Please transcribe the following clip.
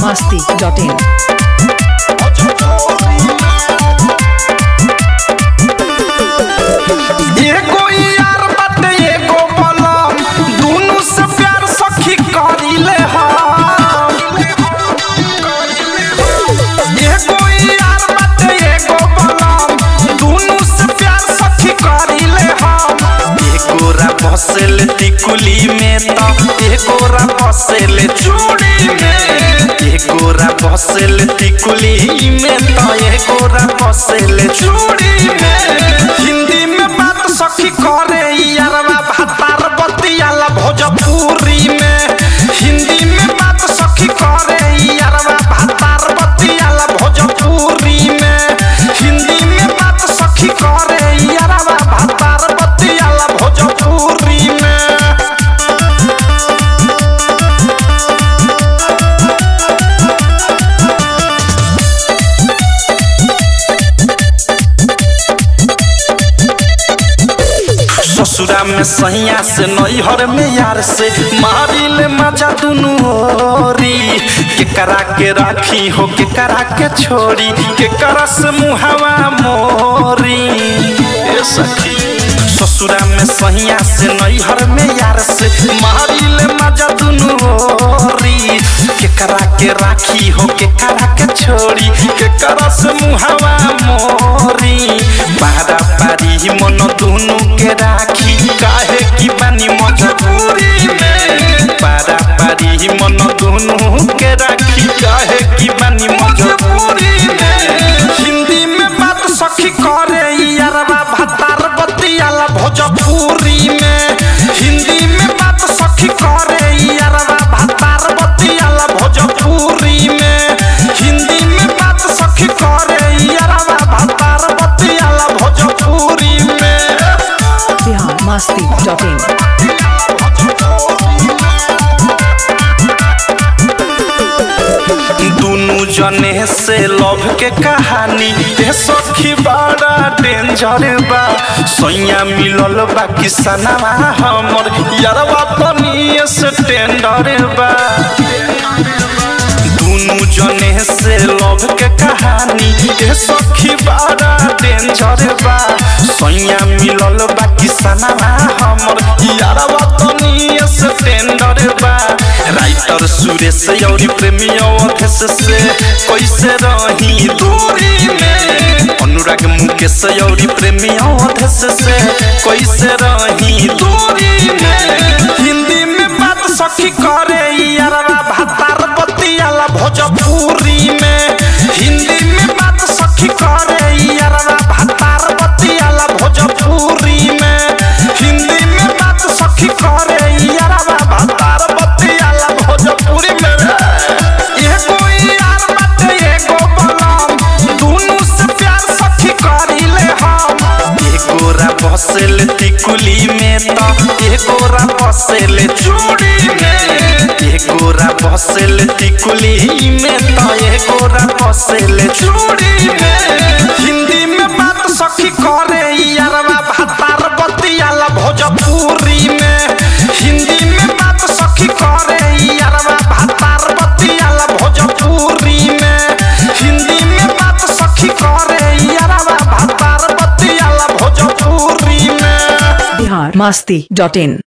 biharmasti.in। बसेल टिकुली में तो एकोरा बसेल चूड़ी में, एकोरा बसेल टिकुली में तो एकोरा बसेल चूड़ी में। हिंदी में बात सखी करे यारवा भातार बतियाला भोजपुरी में, हिंदी में बात सखी करे यारवा भातार बतियाला भोजपुरी में, हिंदी में बात सखी करे यारवा भातार बतियाला भोजपुरी में। ससुरा में सैया से नैहर में यार से मारिल मजा दुनू होरी, केकरा के राखी हो केकरा के छोड़ी, केकरा से मुहावा मोरी। ए सखी ससुरा में सैया से नैहर में यार से मारिल मजा दुनू होरी, केकरा के राखी हो केकरा के छोड़ी, केकरा से मुहावा मोरी। पारा पारी मन दुनू के राखी काहे की बानी मजबूरी में, पारा पारी मन दुनू के राखी काहे की बानी मजबूरी में। हिंदी में बात सखी करे यारवा भातार बतियाला भोजपुरी में, हिंदी में बात सखी करे यारवा भातार बतियाला भोजपुरी में, हिंदी में बात सखी करे यारवा भातार बतियाला भोजपुरी में। biharmasti.in। दुनू जने से लव के कहानी ए सखी बड़ा डेंजर बा, सैया मिलल बा किसनवा हमर यारवा तनी से टेंडर बा। दुनू जने से लव के कहानी ए सखी बड़ा डेंजर बा, सैया मिलल बा किसनवा हमर यारवा तनी से टेंडर बा। राइटर सुरेश और प्रेमी अवधेश से कैसे रही दूरी में, अनुराग मुकेश और प्रेमी अवधेश से कैसे रही दूरी में। हिंदी में बात सखी करे यारवा भातार बतियाला भोजपुरी में, हिंदी में बात सखी करे यारवा भातार बतियाला भोजपुरी में, हिंदी में बात सखी करे यारवा भातार बतियाला भोजपुरी में। एगो यार बाटे एगो बलम, दुनू से प्यार सखी करिले हम, एगोरा बसेल टिकुली में तो एगोरा बसेल चूड़ी में, एगोरा बसेल टिकुली में तो एगोरा बसेल चूड़ी में। हिंदी में बात सखी करे यारवा भातार बतियाला भोजपुरी में, हिंदी में बात सखी करे यारवा भातार बतियाला भोजपुरी में, हिंदी में बात सखी करे यारवा भातार बतियाला भोजपुरी में। biharmasti.in।